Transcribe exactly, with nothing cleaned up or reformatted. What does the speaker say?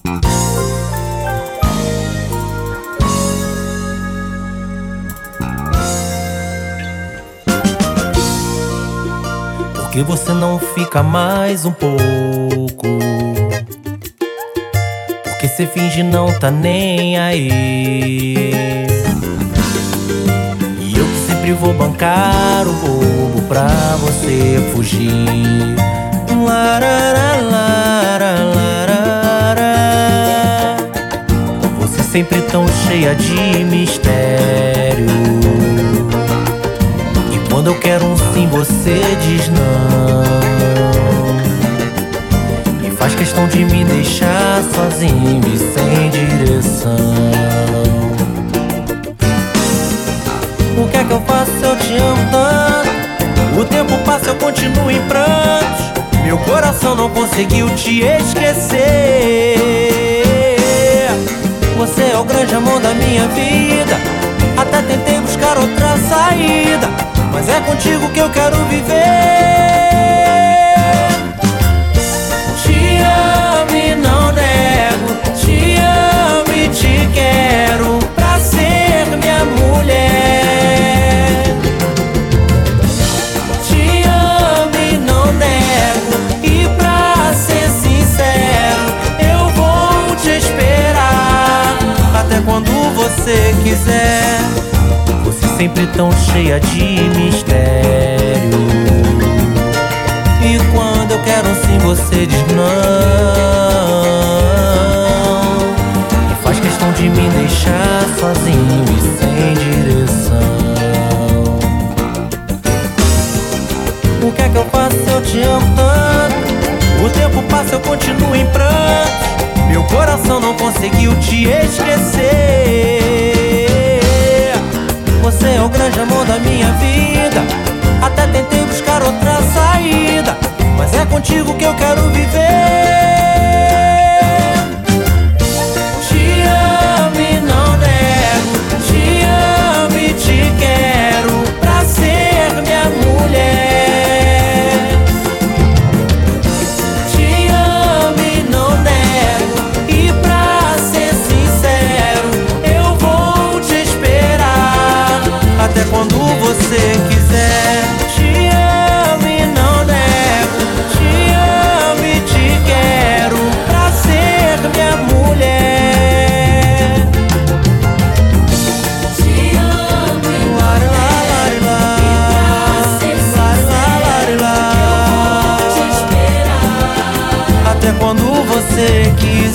Por que você não fica mais um pouco? Por que cê finge não tá nem aí? E eu que sempre vou bancar o bobo pra você fugir. Larararararara. Você sempre tão cheia de mistério, e quando eu quero um sim você diz não, e faz questão de me deixar sozinho e sem direção. O que é que eu faço se eu te amo tanto? O tempo passa, eu continuo em prantos. Meu coração não conseguiu te esquecer. Você é o grande amor da minha vida. Até tentei buscar outra saída, mas é contigo que eu quero viver. Te amo e não nego, te amo e te quero pra ser minha mulher. Te amo e não nego, e pra ser sincero, eu vou te esperar até quando você quiser. Você sempre tão cheia de mistério, e quando eu quero um sim você diz não, e faz questão de me deixar sozinho e sem direção. O que é que eu faço se eu te amo tanto? O tempo passa, eu continuo em prantos. Meu coração não conseguiu te esquecer. Você é o grande amor da minha vida. Até tentei buscar outra saída, mas é contigo que eu quero viver. Te amo e não nego, te amo e te quero pra ser minha mulher. Te amo e não nego, e pra ser sincero, eu vou te esperar até quando você quiser. Te amo e não nego, te amo e te quero pra ser minha mulher. Te amo e não nego, e pra ser sincero, eu vou te esperar até quando você quiser.